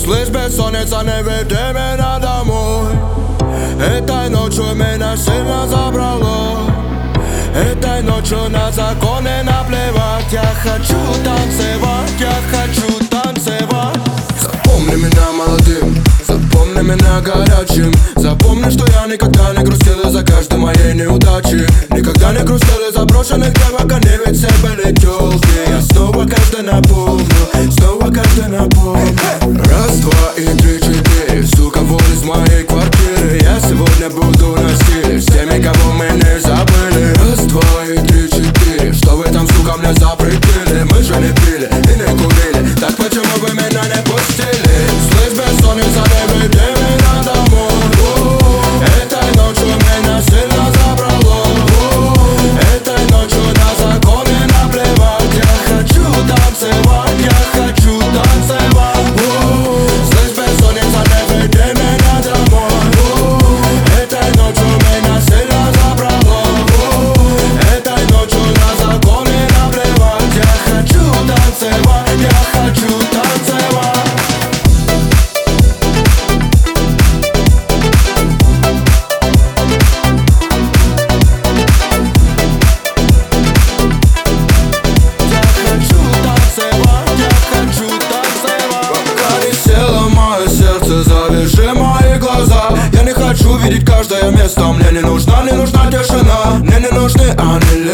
Слышь, бессонница, не веди меня домой. Этой ночью меня сильно забрало. Этой ночью на законы наплевать. Я хочу танцевать, я хочу танцевать. Запомни меня молодым, запомни меня горячим. Запомни, что я никогда не грустил из-за каждой моей неудачи. Никогда не грустил из-за брошенных девок, они ведь все были тёлки. Я снова каждый напомню, снова каждый напомню. Раз, два и три, четыре, сука, вон из моей квартиры. Я сегодня буду на стиле с теми, кого мы не забыли. Раз, два и три, четыре, что вы там, сука, мне запретили? Мы же не пили и не курили, так почему вы меня не пустили? Слышь, бессонница, не веди меня домой. Этой ночью меня сильно забрало. Этой ночью на законы наплевать. Я хочу танцевать, я хочу танцевать. Слышь, бессонница, не веди меня домой. Этой ночью меня сильно забрало. Этой ночью на законы наплевать. Я хочу танцевать, я хочу танцевать. Завяжи мои глаза. Я не хочу видеть каждое место. Мне не нужна тишина. Мне не нужны они